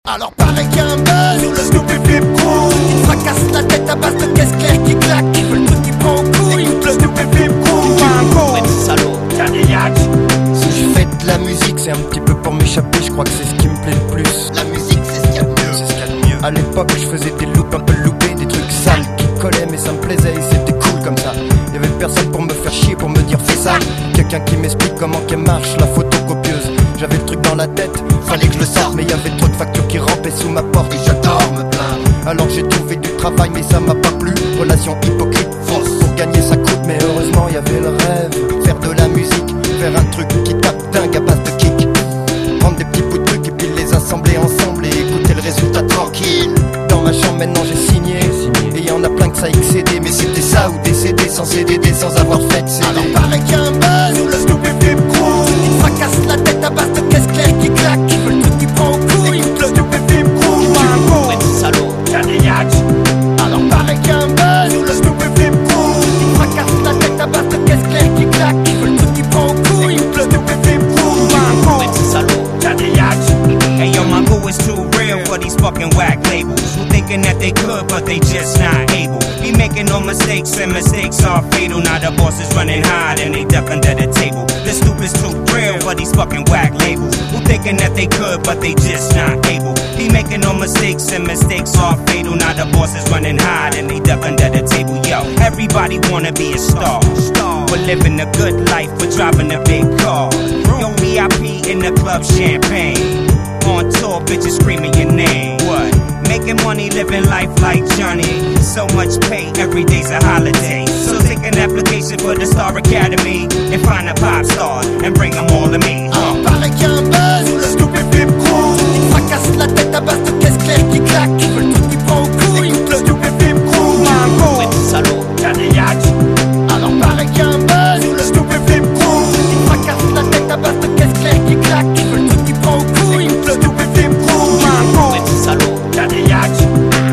Alors pareil qu'il y a un buzz sur le Snoop et Flip Crew. Ils fracassent la tête à base de caisse claire qui claque. Ils veulent tout qui prend en couille. Écoute le Snoop et Flip Crew. Ouais, salaud, t'as des yaks. Si je fais de la musique, c'est un petit peu pour m'échapper. Je crois que c'est ce qui me plaît le plus. La musique, c'est ce qu'il y a de mieux. C'est ce qu'il y a de mieux. À l'époque, je faisais des loops un peu loupés, des trucs sales qui collaient, mais ça me plaisait et c'était cool comme ça. Y'avait personne pour me faire chier, pour me dire fais ça. Quelqu'un qui m'explique comment qu'elle marche, la photocopieuse. J'avais le truc dans la tête, fallait que je le sorte, mais y'avait trop de factures qui rampaient sous ma porte et j'adore me plaindre. Alors j'ai trouvé du travail mais ça m'a pas plu. Relation hypocrite, fausse, pour gagner ça coûte. Mais heureusement y'avait le rêve, faire de la musique, faire un truc qui tape dingue à base de kick. Prendre des petits bouts de trucs et puis les assembler ensemble et écouter le résultat tranquille. Dans ma chambre maintenant j'ai signé, et y'en a plein que ça excédé. Mais c'était ça ou décédé sans CDD, sans avoir fait de CD. Alors pareil qu'il y a un buzz sur le Snoop et Flip Crew. Ils fracassent la tête à base de caisse claire qui claque. Ils veulent tout qui prend en couille. Écoute le Snoop et Flip Crew. Ouais, salaud, t'as des yaks. Alors pareil qu'il y a un buzz sur le Snoop et Flip Crew. Ils fracassent la tête à base de caisse claire qui claque. Ils veulent tout qui prend en couille. Écoute le Snoop et Flip Crew. Ouais, salaud, t'as des yaks. Hey yo, my boo is too real for these fucking whack labels who thinking that they could but they just not able. Be making no mistakes and mistakes are fatal. Now the boss is running high and they duck under the table. The Snoop is too real for these fucking whack labels who thinking that they could but they just not able. Be making no mistakes and mistakes are fatal. Now the boss is running high and they duck under the table. Yo, everybody wanna be a star. We're living a good life, we're driving a big car. Yo, VIP in the club, champagne. On tour, bitches screaming your name. What? Making money, living life like Johnny. So much pay, every day's a holiday. So take an application for the Star Academy and find a pop star and bring them all to me. Pareil qu'il y a un buzz sur le Snoop et Flip Crew. Ils fracassent la tête à base de caisse claire qui claque. Ils veulent tout qui prend en couille. Écoute le Snoop et Flip Crew. Ouais, salaud, t'as des yaks. Alors pareil qu'il y a un buzz sur le Snoop et Flip Crew. Ils fracassent la tête à base de caisse claire qui claque. Ils veulent tout qui prend en couille. Écoute le Snoop et Flip Crew. Ouais, salaud, t'as des yaks.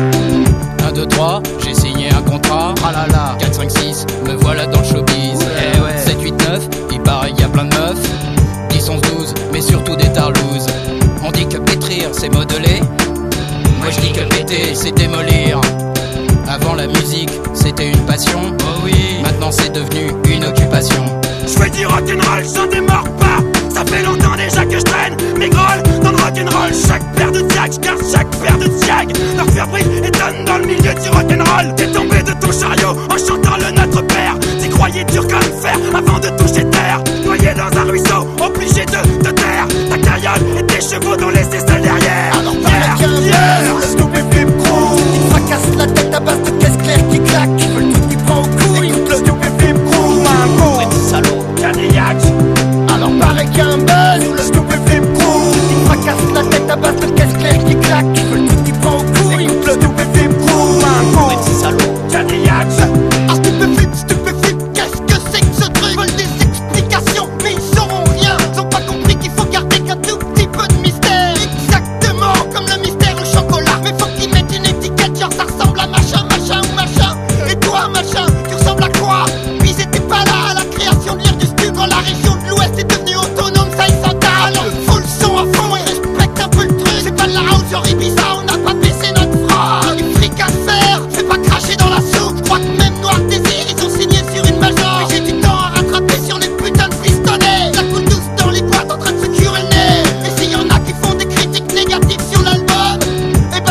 1, 2, 3, j'ai signé un contrat. Ah là là. 4, 5, 6, me voilà dans le showbiz. Ouais, ouais. 7, 8, 9, il paraît y a plein de meufs. 10, 11, 12, mais surtout des tarlouses. On dit que pétrir c'est modeler. Moi je dis que péter c'est démolir. Avant la musique c'était une passion. Oh oui. Maintenant c'est devenu une occupation. Je fais du rock'n'roll, j'en démords pas. Ça fait longtemps déjà que je traîne mes grolles dans le rock'n'roll. Chaque paire de diag, j'garde chaque paire de diag. Leur faire brille étonne dans le milieu du rock'n'roll. T'es tombé de ton chariot en chantant le Notre Père. T'y croyais dur comme fer avant de toucher terre. Noyé dans un ruisseau, obligé de te taire. Ta carriole et tes chevaux dont les aisselles derrière. Alors pareil qu'il y a un buzz sur le Snoop et Flip Crew. Ils fracassent la tête à base de caisse claire qui claque. Ils veulent tout qui prend en couille. Écoute le Snoop et Flip Crew. Ouais, salaud, T'as des yaks. alors pareil qu'il y a un buzz sur le Snoop et Flip Crew. Ils fracassent la tête à base de caisse claire qui claque. Ils veulent tout qui prend en couille. Écoute le Snoop et Flip Crew. Ouais, salaud, T'as des yaks. ah stupéflip, qu'est-ce que c'est que ce truc? Ils veulent des explications, mais ils sauront rien. Ils ont pas compris qu'il faut garder qu'un tout petit peu de mystère. Exactement comme le mystère au chocolat. Mais faut qu'ils mettent une étiquette, genre ça ressemble à machin, machin ou machin. Et toi, machin, tu ressembles à quoi? Puis ils étaient pas là à la création de l'île du Stu quand la région de l'Ouest est devenue autonome, ça ils s'entendent. Alors faut le son à fond et respecte un peu le truc. C'est pas de la house genre Ibiza, on n'a pas baissé notre front. Du fric à faire, fais pas cracher dans la soupe. Je crois que même Noir Désir, ils ont signé sur une major. Mais j'ai du temps à rattraper sur les putains de pistonnets. Ça coule douce dans les boîtes en train de se curer le nez. Et s'il y en a qui font des critiques négatives sur l'album, eh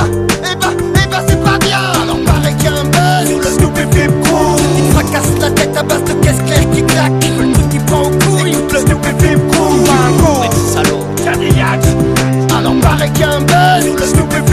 ben c'est pas bien. Alors pareil qu'il y a un buzz sur le Snoop et Flip Crew. Ils fracassent la tête à base de caisse claire qui claque. Ils veulent tout qui prend en couille. Écoute le Snoop et Flip Crew. Ouais, salaud, T'as des yaks. alors pareil qu'il y a un buzz sur le Snoop et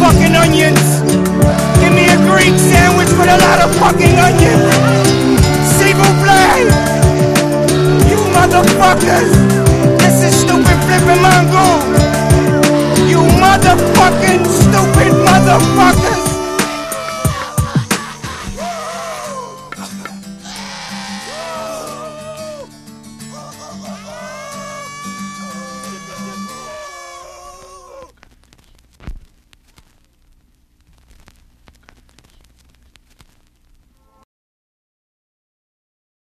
fucking onions. Give me a Greek sandwich with a lot of fucking onions. S'il vous plaît. You motherfuckers. This is stupid flipping mango. You motherfucking stupid motherfuckers.